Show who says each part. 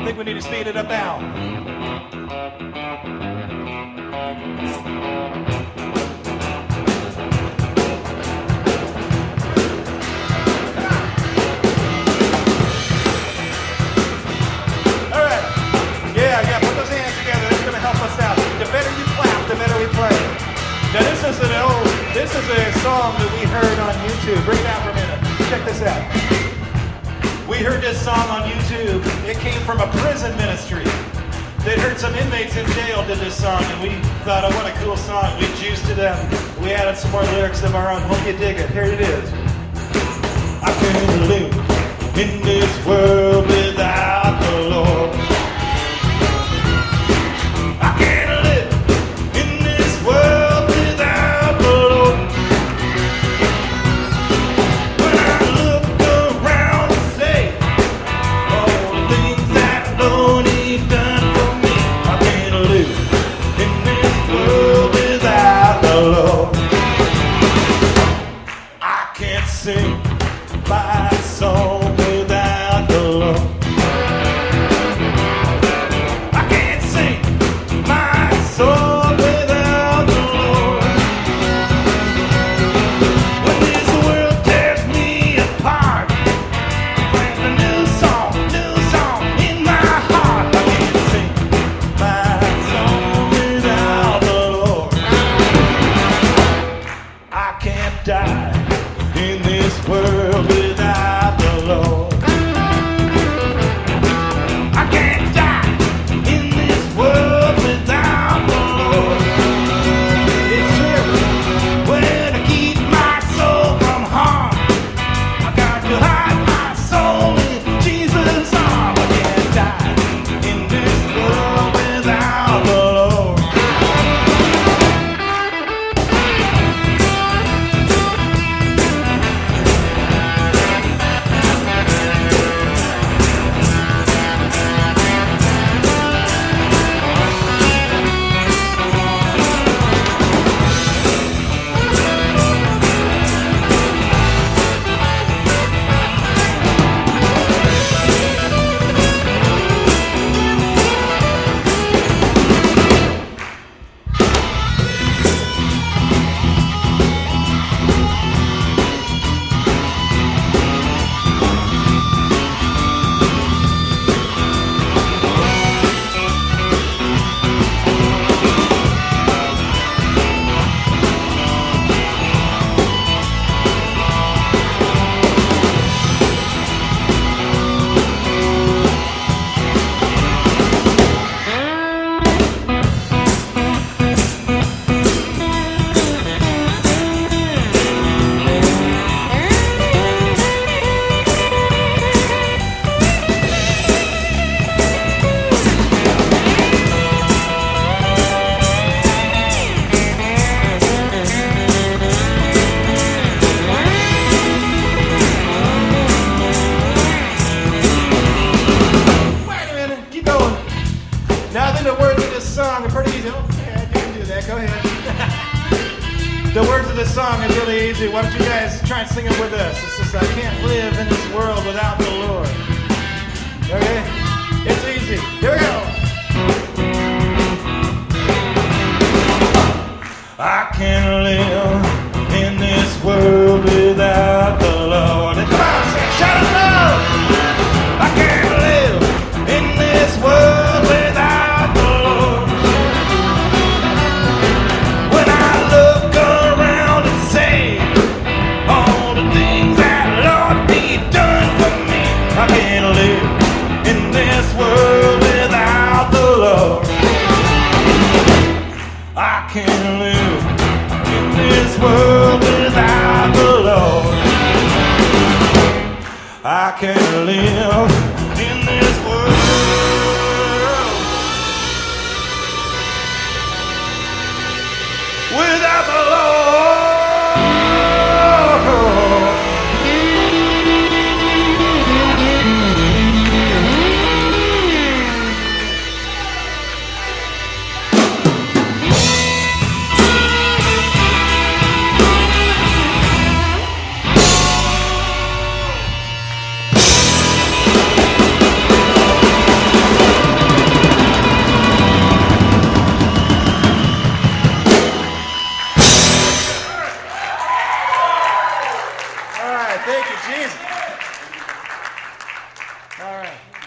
Speaker 1: I think we need to speed it up now. All right. Yeah, put those hands together. That's going to help us out. The better you clap, the better we play. Now this is a song that we heard on YouTube. Bring it out for a minute. Check this out. We heard this song on YouTube. It came from a prison ministry. They'd heard some inmates in jail did this song, and we thought, oh, what a cool song. We juiced it up. We added some more lyrics of our own. Hope you dig it. Here it is. I can't live in this world without the Lord. I can't live in this world without the Lord. When I look around and say all the things that Lord He's done for me, I can't live in this world without the Lord. I can't sing my song without the Lord. I can't sing my song without the Lord. When this world tears me apart, brings a new song in my heart. I can't sing my song without the Lord. I can't die in this world without the Lord. I can't die in this world without the Lord. It's true. Where to keep my soul from harm, I got to hide my soul in Jesus' arm. I can't die in this world without the Lord. Wait a minute, keep going. Now then the words of this song are pretty easy. Oh, yeah, you can do that, go ahead. The words of this song is really easy. Why don't you guys try and sing it with us? It's just, I can't live in this world without the Lord. Okay? It's easy. Here we go. I can't live in this world without the Lord. And come on, sing, shout it loud. I can't live in this world without the Lord. When I look around and say all the things that Lord He done for me, I can't live in this world without the Lord. I can't live in this world without the Lord. I can't live in this world without the Lord. All right.